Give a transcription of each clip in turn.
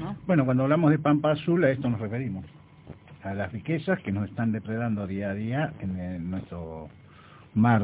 ¿no? Bueno, cuando hablamos de Pampa Azul, a esto nos referimos, a las riquezas que nos están depredando día a día en nuestro mar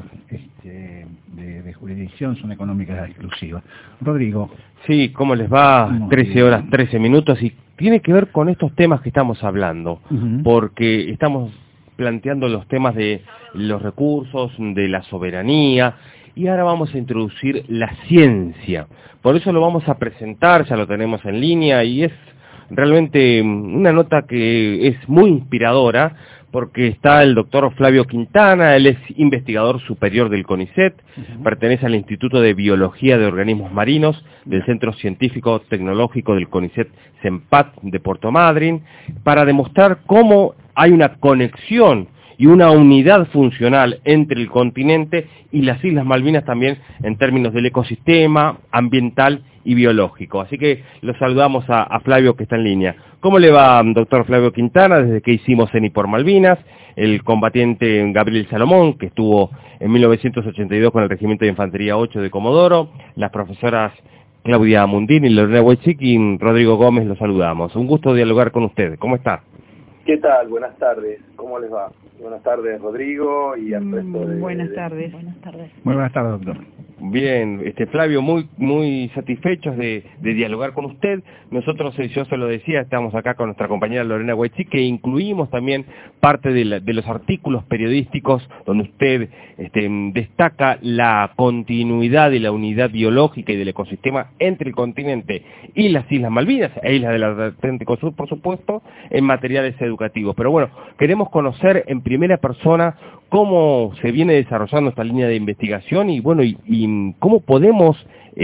de jurisdicción, son económicas exclusivas. Rodrigo. Sí, ¿cómo les va? 13 horas, 13 minutos, y tiene que ver con estos temas que estamos hablando, porque estamos planteando los temas de los recursos, de la soberanía, y ahora vamos a introducir la ciencia. Por eso lo vamos a presentar, ya lo tenemos en línea, y es realmente una nota que es muy inspiradora, porque está el doctor Flavio Quintana. Él es investigador superior del CONICET, pertenece al Instituto de Biología de Organismos Marinos del Centro Científico Tecnológico del CONICET CEMPAT de Puerto Madryn, para demostrar cómo hay una conexión y una unidad funcional entre el continente y las Islas Malvinas también en términos del ecosistema ambiental y biológico. Así que lo saludamos a Flavio, que está en línea. ¿Cómo le va, doctor Flavio Quintana, desde que hicimos CENI por Malvinas? El combatiente Gabriel Salomón, que estuvo en 1982 con el Regimiento de Infantería 8 de Comodoro, las profesoras Claudia Mundini, Lorena Wojcik y Rodrigo Gómez, los saludamos. Un gusto dialogar con ustedes. ¿Cómo está? ¿Qué tal? Buenas tardes. ¿Cómo les va? Buenas tardes, Rodrigo, y al resto de... Buenas tardes. Buenas tardes. Muy buenas tardes, doctor. Bien, Flavio, muy satisfechos de dialogar con usted. Nosotros, yo se lo decía, estamos acá con nuestra compañera Lorena Wojcik, que incluimos también parte de los artículos periodísticos donde usted destaca la continuidad y la unidad biológica y del ecosistema entre el continente y las Islas Malvinas, e Islas del Atlántico Sur, por supuesto, en materiales educativos. Pero bueno, queremos conocer en primera persona cómo se viene desarrollando esta línea de investigación y bueno, y cómo podemos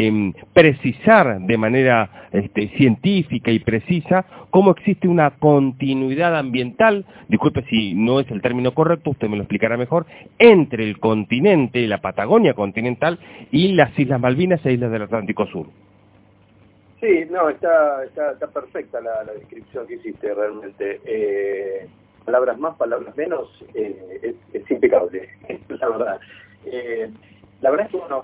precisar de manera científica y precisa cómo existe una continuidad ambiental, disculpe si no es el término correcto, usted me lo explicará mejor, entre el continente, la Patagonia continental y las Islas Malvinas e Islas del Atlántico Sur. Sí, no, está perfecta la descripción que hiciste realmente. Palabras más, palabras menos, es impecable, la verdad. La verdad es que, bueno,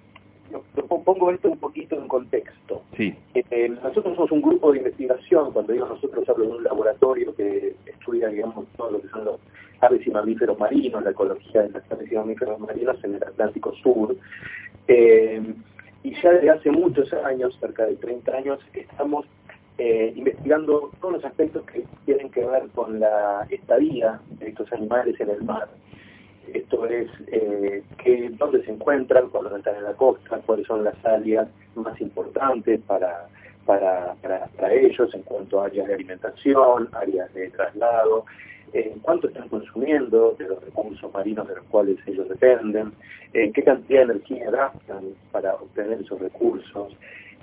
pongo esto un poquito en contexto. Sí. Nosotros somos un grupo de investigación. Cuando digo nosotros, hablo de un laboratorio que estudia, digamos, todo lo que son los aves y mamíferos marinos, la ecología de las aves y mamíferos marinos en el Atlántico Sur. Y ya desde hace muchos años, cerca de 30 años, estamos investigando todos los aspectos que tienen que ver con la estadía de estos animales en el mar. Esto es dónde se encuentran cuando están en la costa, cuáles son las áreas más importantes para ellos en cuanto a áreas de alimentación, áreas de traslado, cuánto están consumiendo de los recursos marinos de los cuales ellos dependen, qué cantidad de energía gastan para obtener esos recursos,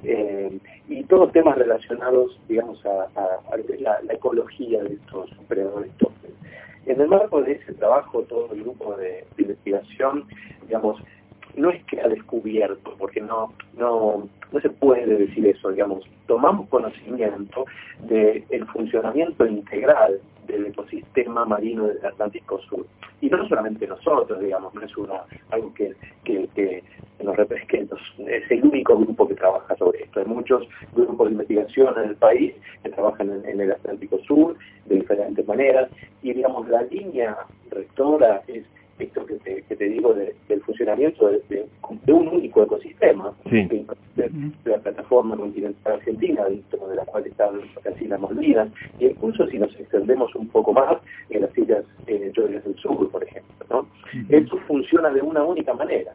y todos temas relacionados, digamos, a la ecología de estos predadores topes. En el marco de ese trabajo, todo el grupo de investigación, digamos, no es que ha descubierto, porque no se puede decir eso, digamos, tomamos conocimiento del funcionamiento integral del ecosistema marino del Atlántico Sur. Y no solamente nosotros, digamos, no es algo que nos representa, es el único grupo que trabaja sobre esto. Hay muchos grupos de investigación en el país que trabajan en el Atlántico Sur de diferentes maneras, y digamos, la línea rectora es esto que te digo del funcionamiento de un único ecosistema, sí, que es la plataforma continental argentina, dentro de la cual están las Islas Malvinas, y incluso si nos extendemos un poco más, en las Islas Georgias del Sur, por ejemplo, ¿no? Esto funciona de una única manera,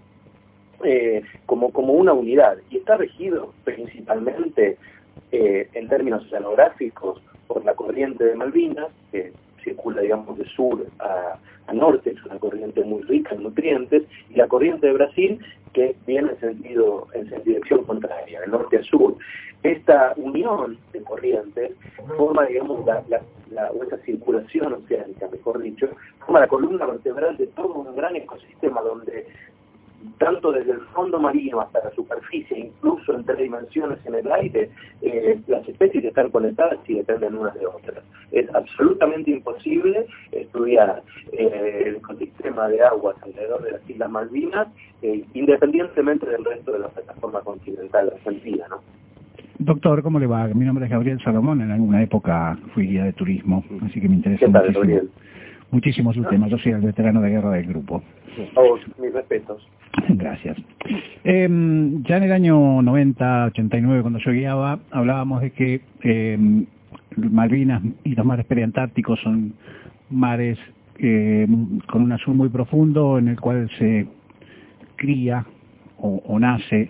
como una unidad, y está regido principalmente en términos oceanográficos por la corriente de Malvinas, que circula, digamos, de sur a norte, es una corriente muy rica en nutrientes, y la corriente de Brasil, que viene en dirección contraria, de norte a sur. Esta unión de corrientes forma, digamos, esa circulación oceánica, mejor dicho, forma la columna vertebral de todo un gran ecosistema donde tanto desde el fondo marino hasta la superficie, incluso en 3 dimensiones en el aire, las especies están conectadas y dependen unas de otras. Es absolutamente imposible estudiar el ecosistema de aguas alrededor de las Islas Malvinas, independientemente del resto de la plataforma continental argentina, ¿no? Doctor, ¿cómo le va? Mi nombre es Gabriel Salomón, en alguna época fui guía de turismo, así que me interesa muchísimo su tema. Yo soy el veterano de guerra del grupo. Oh, mis respetos. Gracias. Ya en el año 90, 89, cuando yo guiaba, hablábamos de que Malvinas y los mares periantárticos son mares con un azul muy profundo, en el cual se cría o nace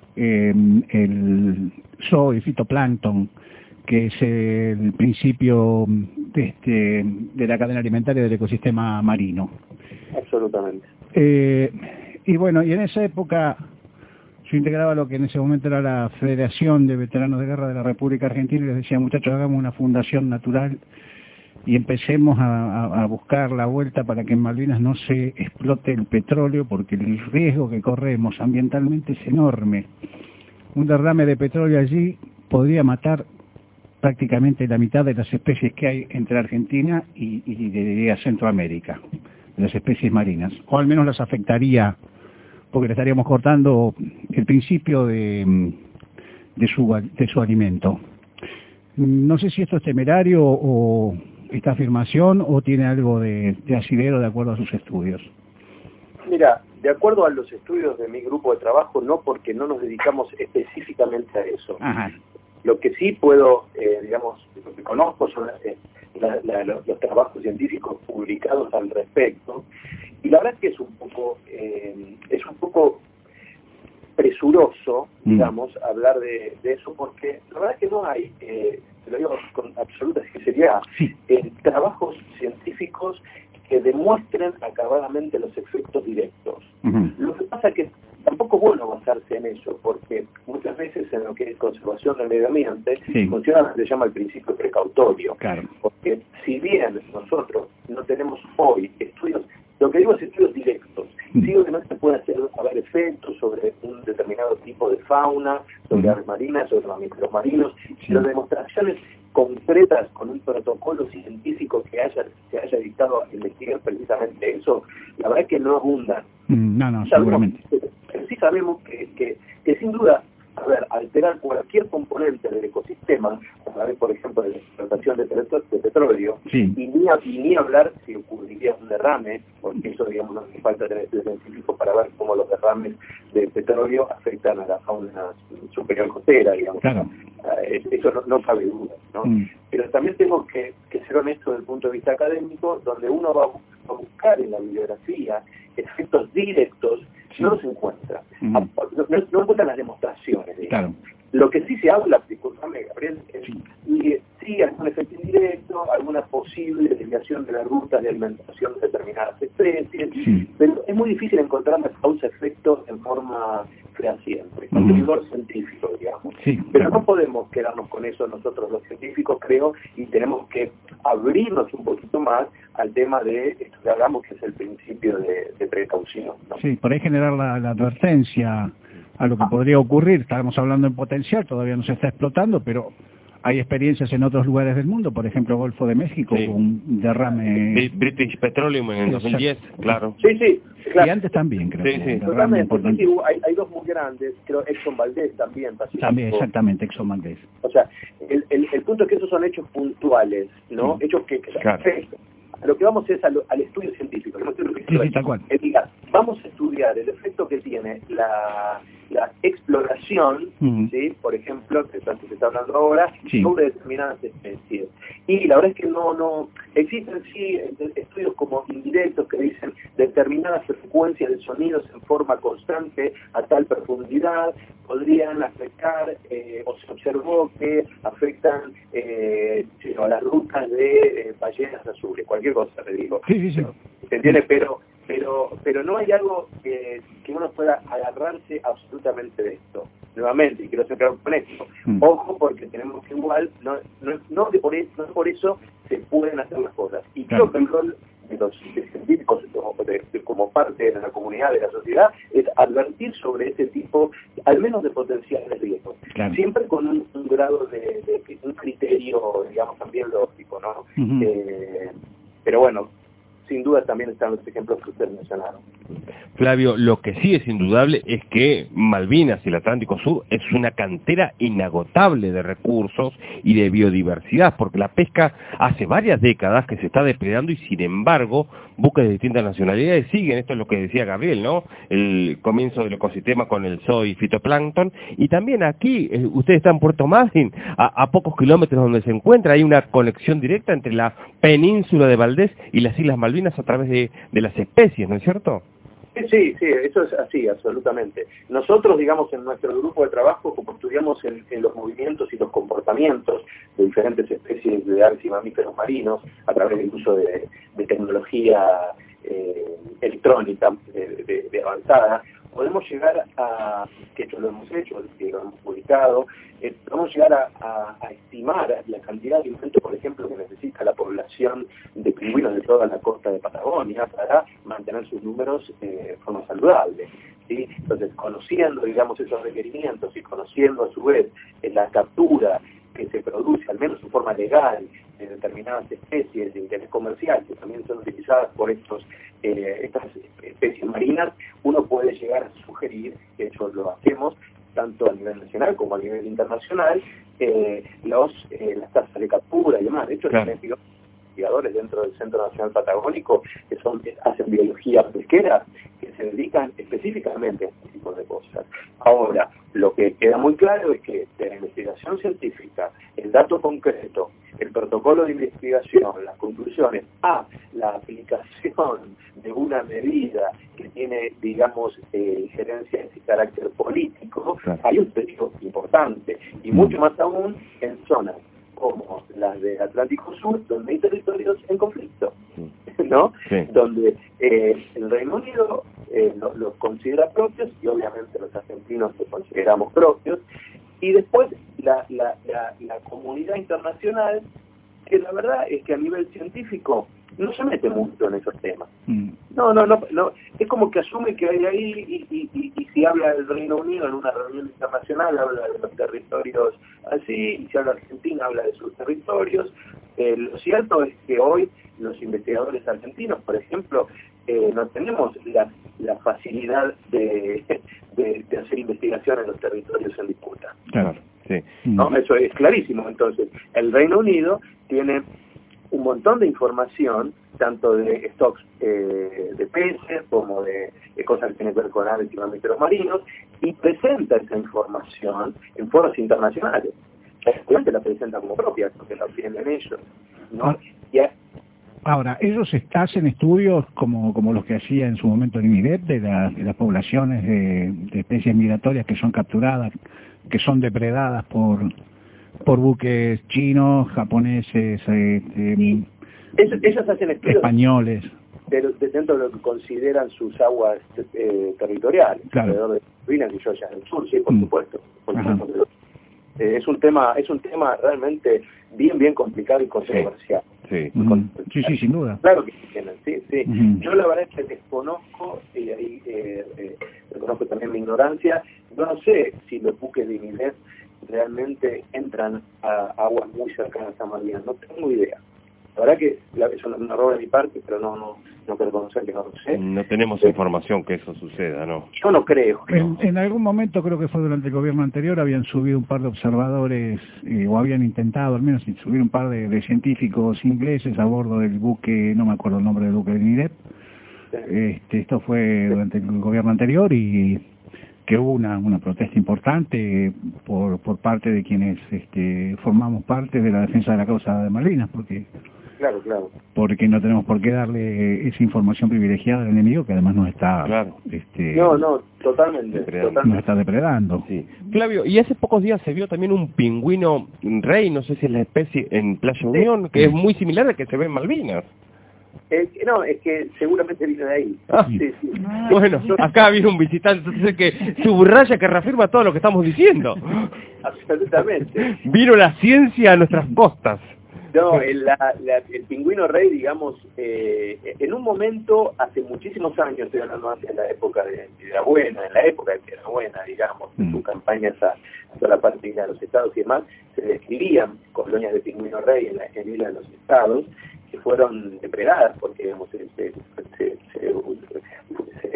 el zoo y fitoplancton, que es el principio de la cadena alimentaria del ecosistema marino. Absolutamente. Y bueno, y en esa época yo integraba lo que en ese momento era la Federación de Veteranos de Guerra de la República Argentina, y les decía, muchachos, hagamos una fundación natural y empecemos a buscar la vuelta para que en Malvinas no se explote el petróleo, porque el riesgo que corremos ambientalmente es enorme. Un derrame de petróleo allí podría matar prácticamente la mitad de las especies que hay entre Argentina y de Centroamérica, de las especies marinas, o al menos las afectaría, porque le estaríamos cortando el principio de su alimento. No sé si esto es temerario o esta afirmación, o tiene algo de asidero de acuerdo a sus estudios. Mira, de acuerdo a los estudios de mi grupo de trabajo, no, porque no nos dedicamos específicamente a eso. Ajá. Lo que sí puedo, digamos, lo que conozco son los trabajos científicos publicados al respecto, y la verdad es que es un poco presuroso, digamos, hablar de eso, porque la verdad es que no hay, te lo digo con absoluta sinceridad, trabajos científicos que demuestren acabadamente los efectos directos. Lo que pasa es que tampoco es bueno basarse en eso, porque muchas veces en lo que es conservación del medio ambiente funciona lo que se llama el principio precautorio. Claro. Porque si bien nosotros no tenemos hoy estudios, lo que digo es estudios directos, digo que no se puede haber efectos sobre un determinado tipo de fauna, sobre aves marinas, sobre mamíferos marinos, pero demostraciones concretas con un protocolo científico que se haya dictado a investigar precisamente eso, la verdad es que no abundan. No, seguramente. Pero sí sabemos que sin duda, a ver, alterar cualquier componente del ecosistema, a través, por ejemplo, de la explotación de petróleo, y ni hablar si ocurriría un derrame, porque eso, digamos, no hace falta tener estudios científicos para ver cómo los derrames de petróleo afectan a la fauna superior costera, digamos. Claro. Eso no cabe duda, ¿no? Pero también tengo que ser honesto desde el punto de vista académico, donde uno va a buscar en la bibliografía efectos directos, no se encuentra. No encuentran las demostraciones. Claro. Lo que sí se habla, discúlpame, Gabriel, sí, algún efecto indirecto, alguna posible desviación de las rutas de alimentación de determinadas especies, pero es muy difícil encontrar la causa-efecto en forma fehaciente, con rigor científico, digamos. Pero no podemos quedarnos con eso nosotros los científicos, creo, y tenemos que abrirnos un poquito más al tema de esto que hablamos, que es el principio de precaución, ¿no? Sí, por ahí generar la advertencia a lo que podría ocurrir. Estábamos hablando en potencial, todavía no se está explotando, pero hay experiencias en otros lugares del mundo, por ejemplo, Golfo de México, con un derrame... British Petroleum en el 2010, claro. Sí, claro. Y antes también, creo que totalmente. Hay dos muy grandes, creo Exxon Valdez también. También, exactamente, Exxon Valdez. O sea, el punto es que esos son hechos puntuales, ¿no? Hechos que afectan. A lo que vamos es al estudio científico. Tal cual. Diga, vamos a estudiar el efecto que tiene la exploración, ¿sí? Por ejemplo, que tanto se está hablando ahora, sobre determinadas especies. Y la verdad es que no existen estudios como indirectos que dicen determinadas frecuencias de sonidos en forma constante a tal profundidad podrían afectar, o se observó que afectan a las rutas de ballenas azules, cualquier cosa, te digo. ¿Se entiende? Pero no hay algo que uno pueda agarrarse absolutamente de esto. Nuevamente, y quiero ser claro con esto. Ojo, porque tenemos que igual, no por eso se pueden hacer las cosas. Y creo que el rol de los científicos como parte de la comunidad, de la sociedad, es advertir sobre ese tipo, al menos de potenciales riesgos. Siempre con un grado de un criterio, digamos, también lógico, ¿no? Pero bueno, sin duda también están los ejemplos que ustedes mencionaron. Flavio, lo que sí es indudable es que Malvinas y el Atlántico Sur es una cantera inagotable de recursos y de biodiversidad, porque la pesca hace varias décadas que se está depredando y sin embargo buques de distintas nacionalidades siguen. Esto es lo que decía Gabriel, ¿no? El comienzo del ecosistema con el zoo y fitoplancton, y también aquí, usted está en Puerto Madryn, a pocos kilómetros donde se encuentra, hay una conexión directa entre la península de Valdés y las Islas Malvinas a través de las especies, ¿no es cierto? Sí, eso es así, absolutamente. Nosotros, digamos, en nuestro grupo de trabajo, como estudiamos en los movimientos y los comportamientos de diferentes especies de aves y mamíferos marinos a través del uso de tecnología electrónica de avanzada, podemos llegar a, que esto lo hemos hecho, que lo hemos publicado, podemos llegar a estimar la cantidad de alimentos, por ejemplo, que necesita la población de pingüinos de toda la costa de Patagonia para mantener sus números de forma saludable, ¿sí? Entonces, conociendo, digamos, esos requerimientos y conociendo a su vez la captura que se produce, al menos en forma legal, de determinadas especies de interés comercial que también son utilizadas por estas especies marinas, uno puede llegar a sugerir, que eso lo hacemos tanto a nivel nacional como a nivel internacional, las tasas de captura y demás. De hecho, claro, los investigadores dentro del Centro Nacional Patagónico que hacen biología pesquera, que se dedican específicamente a este tipo de cosas. Ahora, lo que queda muy claro es que de la investigación científica, el dato concreto, el protocolo de investigación, las conclusiones, a la aplicación de una medida que tiene, digamos, injerencia de carácter político, claro, hay un peligro importante, y mucho más aún en zonas como las del Atlántico Sur, donde hay territorios en conflicto, ¿no? Sí. Donde el Reino Unido los considera propios, y obviamente los argentinos los consideramos propios, y después la comunidad internacional, que la verdad es que a nivel científico no se mete mucho en esos temas. No, es como que asume que hay ahí, y si habla del Reino Unido en una reunión internacional, habla de los territorios así, y si habla Argentina, habla de sus territorios. Lo cierto es que hoy los investigadores argentinos, por ejemplo, no tenemos la facilidad de hacer investigación en los territorios en disputa. Claro, sí. ¿No? Eso es clarísimo. Entonces, el Reino Unido tiene un montón de información, tanto de stocks de peces como de cosas que tienen que ver con aves y mamíferos marinos, y presenta esa información en foros internacionales. La presenta como propia, porque la obtienen ellos, ¿no? Ahora, ellos hacen estudios como los que hacía en su momento el INIDEP de las poblaciones de especies migratorias que son capturadas, que son depredadas por buques chinos, japoneses, ellos hacen estudios españoles. Dentro de lo que consideran sus aguas territoriales, claro, alrededor de Malvinas y Georgia del Sur, sí, por supuesto. Es un tema realmente bien complicado y controversial. Sí, sí, sin duda. Claro que tienen, sí. Yo la verdad es que desconozco, y ahí reconozco también mi ignorancia, yo no sé si los buques de INIDEP realmente entran a aguas muy cercanas a Malvinas, no tengo idea. La verdad que es un error de mi parte, pero no quiero reconocer que no lo sé. No tenemos información que eso suceda, ¿no? Yo no creo. En algún momento, creo que fue durante el gobierno anterior, habían subido un par de observadores, o habían intentado al menos subir un par de científicos ingleses a bordo del buque, no me acuerdo el nombre del buque de INIDEP. Esto fue durante el gobierno anterior, y que hubo una protesta importante por parte de quienes formamos parte de la defensa de la causa de Malvinas, porque no tenemos por qué darle esa información privilegiada al enemigo, que además nos está totalmente nos está depredando. Sí. Flavio, y hace pocos días se vio también un pingüino rey, no sé si es la especie, en Playa Unión, que es muy similar al que se ve en Malvinas. No, es que seguramente vino de ahí. Sí. Bueno, acá viene un visitante, entonces que subraya, que reafirma todo lo que estamos diciendo. Absolutamente. Vino la ciencia a nuestras costas. No, el pingüino rey, digamos, en un momento, hace muchísimos años, estoy hablando antes de la época de Piedrabuena, digamos, en su campaña hacia la parte de los estados y demás, se describían colonias de pingüino rey en islas de los estados, que fueron depredadas porque, digamos, se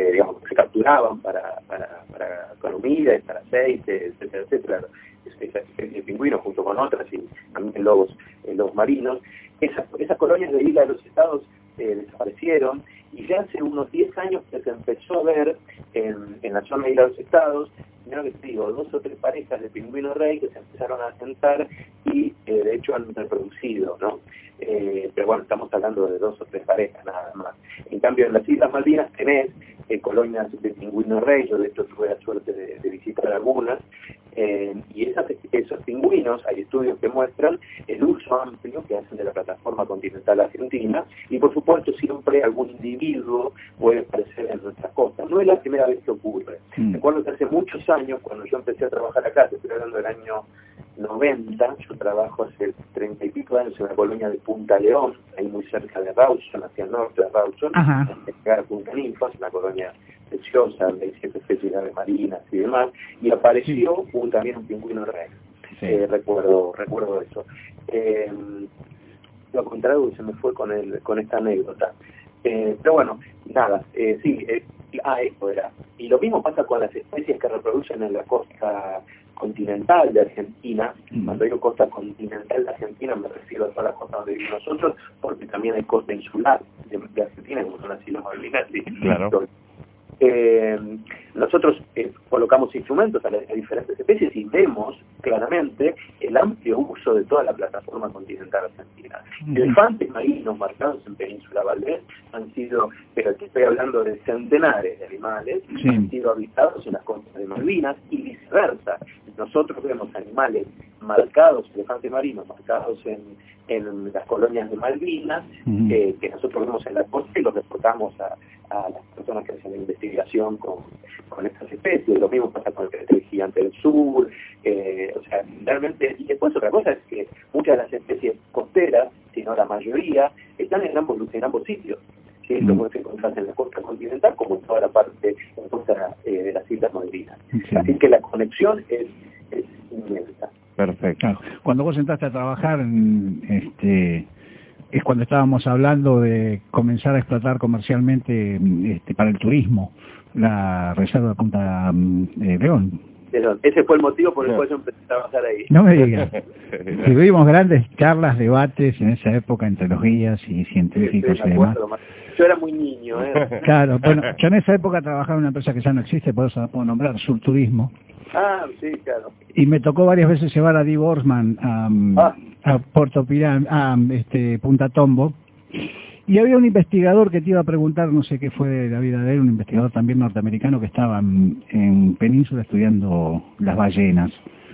digamos, se capturaban para comida y para aceite, etcétera, etcétera. Esa especie de pingüinos junto con otras y también lobos marinos. Esas colonias de isla de los estados desaparecieron, y ya hace unos 10 años que se empezó a ver en la zona de isla de los estados, mira que te digo, 2 o 3 parejas de pingüino rey que se empezaron a asentar y de hecho han reproducido, ¿no? Pero bueno, estamos hablando de 2 o 3 parejas nada más. En cambio, en las Islas Malvinas tenés colonias de pingüino rey. Yo de hecho tuve la suerte de visitar algunas, y esos pingüinos, hay estudios que muestran el uso amplio que hacen de la plataforma continental argentina, y por supuesto siempre algún individuo puede aparecer en nuestras costas. No es la primera vez que ocurre. Recuerdo que hace muchos años, cuando yo empecé a trabajar acá, estoy hablando del año 90, yo trabajo hace 30 y pico años en la colonia de Punta León, ahí muy cerca de Rawson, hacia el norte de Rawson, a Punta Ninfas, una colonia preciosa, de 7 especies de aves marinas y demás, y apareció también un pingüino rey. Recuerdo eso. Lo contrario se me fue con esta anécdota. Pero bueno, nada, esto era. Y lo mismo pasa con las especies que reproducen en la costa continental de Argentina. Cuando digo costa continental de Argentina me refiero a toda la costa donde vivimos nosotros, porque también hay costa insular de Argentina, como son las Islas Malvinas. Claro. Nosotros colocamos instrumentos a diferentes especies y vemos claramente el amplio uso de toda la plataforma continental argentina. Elefantes marinos marcados en Península Valdés han sido, pero aquí estoy hablando de centenares de animales, han sido avistados en las costas de Malvinas, y viceversa. Nosotros vemos animales marcados, elefantes marinos marcados en las colonias de Malvinas, que nosotros vemos en la costa y los reportamos a las personas que hacen la investigación con estas especies. Lo mismo pasa con el gigante del sur, o sea, realmente. Y después otra cosa es que muchas de las especies costeras, si no la mayoría, están en ambos sitios. ¿Sí? Lo puedes encontrar en la costa continental como en toda la parte en la costa de las Islas Malvinas. Así que la conexión es inmensa. Perfecto. Claro. Cuando vos entraste a trabajar, es cuando estábamos hablando de comenzar a explotar comercialmente para el turismo la reserva de Punta León. Ese fue el motivo por el cual yo empecé a trabajar ahí. No me digas. Tuvimos grandes charlas, debates en esa época entre los guías y científicos y demás. Yo era muy niño, Claro, bueno, yo en esa época trabajaba en una empresa que ya no existe, por eso la puedo nombrar, Surturismo. Sí, claro. Y me tocó varias veces llevar a Dee Borsman a Puerto Pirán, a Punta Tombo. Y había un investigador que te iba a preguntar, no sé qué fue de la vida de él, un investigador también norteamericano que estaba en Península estudiando las ballenas.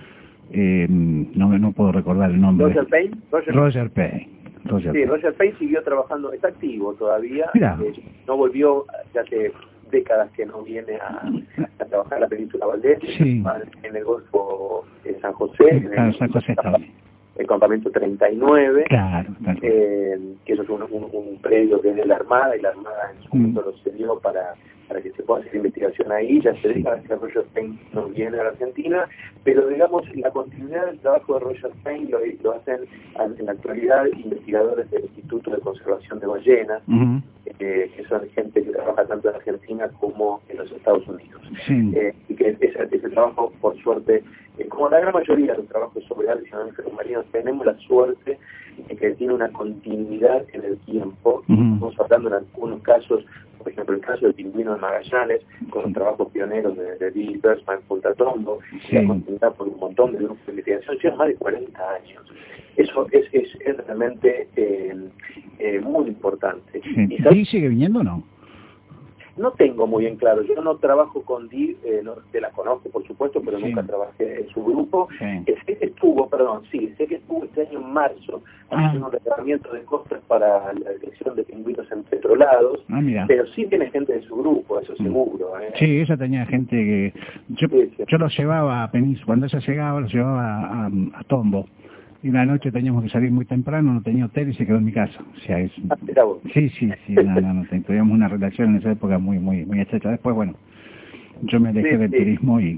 No puedo recordar el nombre. ¿Roger Payne? Roger Payne. Roger Payne siguió trabajando, está activo todavía. No volvió, ya hace décadas que no viene a trabajar en la Península Valdés, en el Golfo de San José. San José está bien. El campamento 39, que eso es un predio que es de la Armada, y la Armada en su momento lo cedió para que se pueda hacer investigación ahí. Ya se deja que Roger Payne no viene a la Argentina, pero digamos la continuidad del trabajo de Roger Payne lo hacen en la actualidad investigadores del Instituto de Conservación de Ballenas, que son gente que trabaja tanto en Argentina como en los Estados Unidos. Y que ese trabajo, por suerte, como la gran mayoría de los trabajos sobre aves y mamíferos marinos, tenemos la suerte de que tiene una continuidad en el tiempo. Estamos hablando en algunos casos, por ejemplo el caso del pingüino de Magallanes, con los trabajos pioneros de Dee Borsman en Punta Tombo, la continuidad por un montón de grupos de investigación, lleva más de 40 años. Eso es realmente muy importante. ¿Y sigue viniendo o no? No tengo muy en claro, yo no trabajo con Dee, te la conozco por supuesto, pero nunca trabajé en su grupo. Sé que estuvo este año en marzo haciendo un relevamiento de costas para la detección de pingüinos empetrolados, pero sí tiene gente de su grupo, eso seguro. Sí, ella tenía gente que... Yo los llevaba a Península, cuando ella llegaba, los llevaba a Tombo. Y una noche teníamos que salir muy temprano, no tenía hotel y se quedó en mi casa. O sea, sí, tuvimos una relación en esa época muy estrecha. Después, bueno, yo me alejé del turismo y...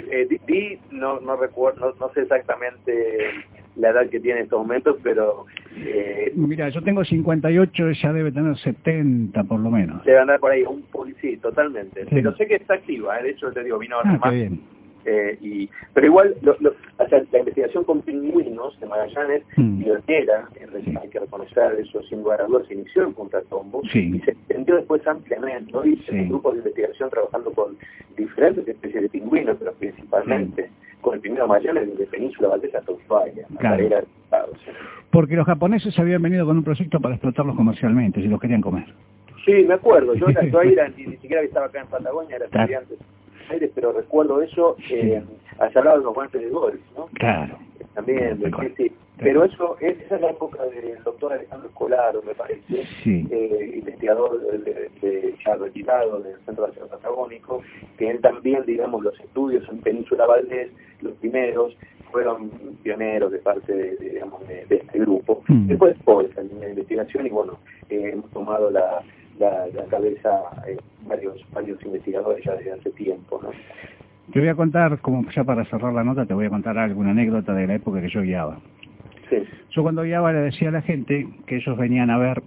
no recuerdo, no sé exactamente la edad que tiene en estos momentos, pero Mira, yo tengo 58, ella debe tener 70 por lo menos. Debe andar por ahí, sí, totalmente. Sí. Pero sé que está activa, de hecho te digo, vino a qué bien. Pero igual, o sea, la investigación con pingüinos de Magallanes, pionera, hay que reconocer eso sin lugar a dudas, se inició en Punta Tombo y se extendió después ampliamente, ¿no? Y un grupo de investigación trabajando con diferentes especies de pingüinos, pero principalmente con el pingüino Magallanes desde Península Valdés hasta Ushuaia, claro. Porque los japoneses habían venido con un proyecto para explotarlos comercialmente, si los querían comer. Sí, me acuerdo, yo ahí ni siquiera estaba acá en Patagonia, era estudiante. Pero recuerdo eso, allá hablaba de los guantes de golf, ¿no? Claro. También, sí. Pero esa es la época del doctor Alejandro Escolaro, me parece, investigador ya retirado del Centro de Acero Patagónico, que él también, digamos, los estudios en Península Valdés, los primeros, fueron pioneros de parte de este grupo. Después también la investigación y bueno, hemos tomado la cabeza varios investigadores ya desde hace tiempo, ¿no? Te voy a contar, como ya para cerrar la nota, te voy a contar alguna anécdota de la época que yo guiaba. Sí. Yo cuando guiaba le decía a la gente que ellos venían a ver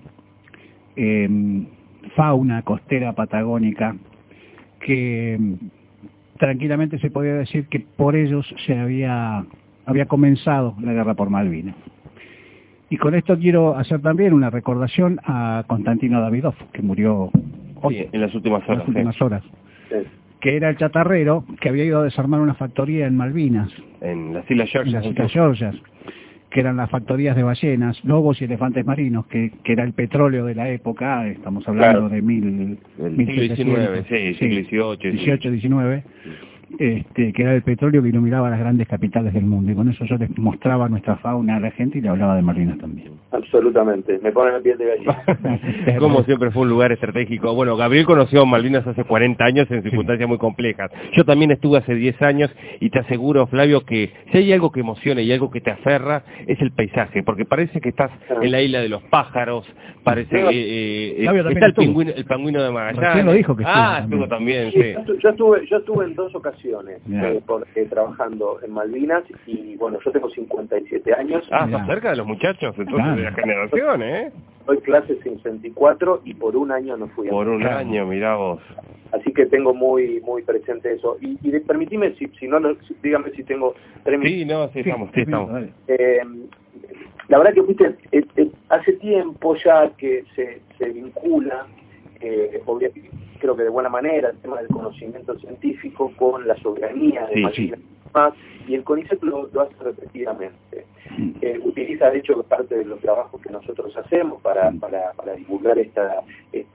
fauna costera patagónica, que tranquilamente se podía decir que por ellos se había comenzado la guerra por Malvinas. Y con esto quiero hacer también una recordación a Constantino Davidov, que murió hoy, en las últimas horas. Sí. Que era el chatarrero que había ido a desarmar una factoría en Malvinas. En las Islas Georgias, que eran las factorías de ballenas, lobos y elefantes marinos, que era el petróleo de la época, estamos hablando de siglo XIX, siglo XVIII. 19, que era el petróleo que iluminaba las grandes capitales del mundo. Y con eso yo les mostraba nuestra fauna a la gente y le hablaba de Malvinas también. Absolutamente, me pone la piel de gallina. Como siempre fue un lugar estratégico. Bueno, Gabriel conoció Malvinas hace 40 años en circunstancias muy complejas. Yo también estuve hace 10 años y te aseguro, Flavio, que si hay algo que emociona y algo que te aferra, es el paisaje, porque parece que estás en la isla de los pájaros, parece está el pingüino de Magallanes. ¿Quién lo dijo que estuvo también, sí. Yo estuve en 2 ocasiones trabajando en Malvinas y bueno, yo tengo 57 años. Estás cerca de los muchachos, entonces, de la generación, Doy clases en 64 y por un año no fui. Por un año, mirá vos. Así que tengo muy presente eso. Y permitime, dígame si tengo 3 minutos. Sí, estamos. La verdad que fuiste, hace tiempo ya que se vincula, creo que de buena manera, el tema del conocimiento científico con la soberanía de Malvinas. Y el CONICET lo hace repetidamente. Utiliza, de hecho, parte de los trabajos que nosotros hacemos para divulgar esta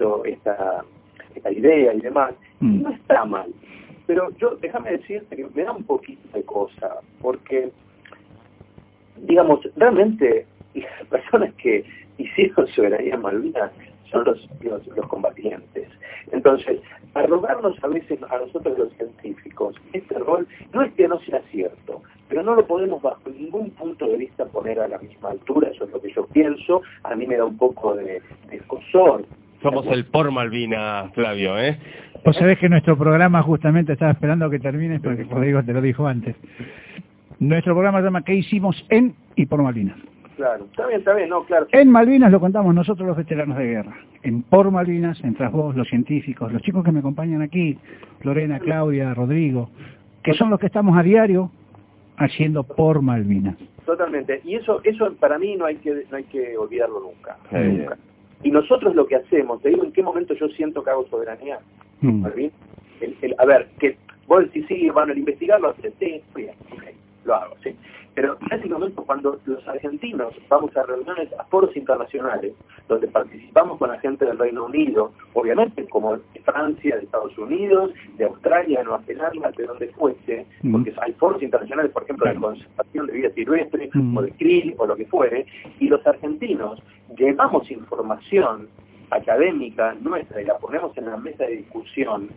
idea y demás. Y no está mal. Pero déjame decirte que me da un poquito de cosa, porque, digamos, realmente las personas que hicieron soberanía en Malvinas son los combatientes. Entonces, arrogarnos a veces a nosotros los científicos este rol no es que no sea cierto, pero no lo podemos bajo ningún punto de vista poner a la misma altura. Eso es lo que yo pienso. A mí me da un poco de escozor. Somos el por Malvinas, Flavio, Vos sabés que nuestro programa justamente estaba esperando que termines, porque Rodrigo te lo dijo antes. Nuestro programa se llama ¿Qué hicimos en y por Malvinas? Claro, está bien, no, claro. En Malvinas lo contamos nosotros los veteranos de guerra. En por Malvinas entras vos, los científicos, los chicos que me acompañan aquí, Lorena, Claudia, Rodrigo, que son los que estamos a diario haciendo por Malvinas. Totalmente. Y eso para mí no hay que olvidarlo nunca. Nunca. Y nosotros lo que hacemos, te digo en qué momento yo siento que hago soberanía, Malvinas. A ver, que vos decís, sí, van a investigarlo, sí, bien, okay, lo hago, sí. Pero básicamente cuando los argentinos vamos a reuniones, a foros internacionales, donde participamos con la gente del Reino Unido, obviamente como de Francia, de Estados Unidos, de Australia, de Nueva Zelanda, de donde fuese, porque hay foros internacionales, por ejemplo, de conservación de vida silvestre, o de krill, o lo que fuere, y los argentinos llevamos información académica nuestra y la ponemos en la mesa de discusión.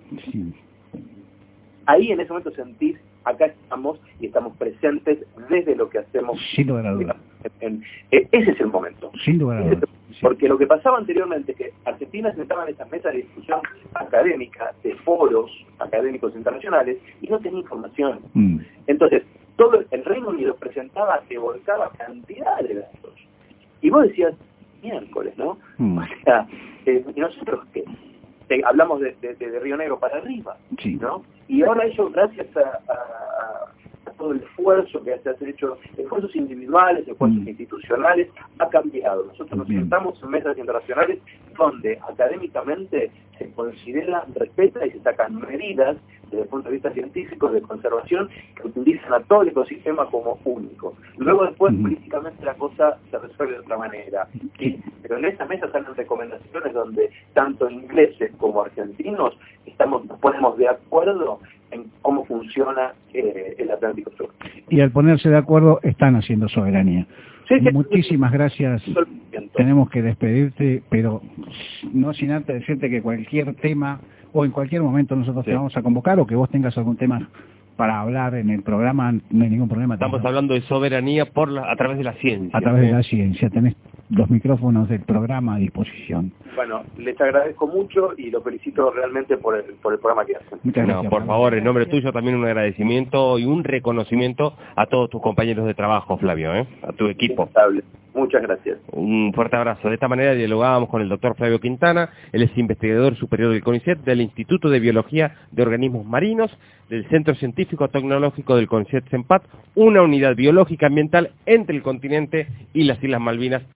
Ahí en ese momento sentís, acá estamos y estamos presentes desde lo que hacemos. Sin lugar a dudas. Ese es el momento. Sin lugar a dudas. Porque lo que pasaba anteriormente es que Argentina se estaba en esas mesas de discusión académica, de foros académicos internacionales, y no tenía información. Entonces, todo el Reino Unido presentaba, se volcaba cantidad de datos. Y Y vos decías, miércoles, ¿no? O sea, ¿y nosotros qué? Hablamos de Río Negro para arriba, sí, ¿no? Y ahora eso, gracias a todo el esfuerzo que se ha hecho, esfuerzos individuales, esfuerzos institucionales, ha cambiado. Nosotros nos sentamos en mesas internacionales donde académicamente se considera, respeta y se sacan medidas desde el punto de vista científico de conservación que utilizan a todo el ecosistema como único. Luego después políticamente la cosa se resuelve de otra manera. Sí, pero en esas mesas salen recomendaciones donde tanto ingleses como argentinos nos ponemos de acuerdo en cómo funciona el Atlántico Sur. Y al ponerse de acuerdo están haciendo soberanía. Sí, muchísimas gracias. Tenemos que despedirte, pero no sin antes decirte que cualquier tema o en cualquier momento nosotros te vamos a convocar, o que vos tengas algún tema para hablar en el programa, no hay ningún problema. Estamos hablando de soberanía a través de la ciencia. A través de la ciencia. Tenés los micrófonos del programa a disposición. Bueno, les agradezco mucho y los felicito realmente por el programa que hacen. Muchas gracias. Por favor, en nombre tuyo también un agradecimiento y un reconocimiento a todos tus compañeros de trabajo, Flavio, a tu equipo. Muchas gracias. Un fuerte abrazo. De esta manera dialogábamos con el doctor Flavio Quintana. Él es investigador superior del CONICET, del Instituto de Biología de Organismos Marinos, del Centro Científico Tecnológico del CONICET CENPAT, una unidad biológica ambiental entre el continente y las Islas Malvinas.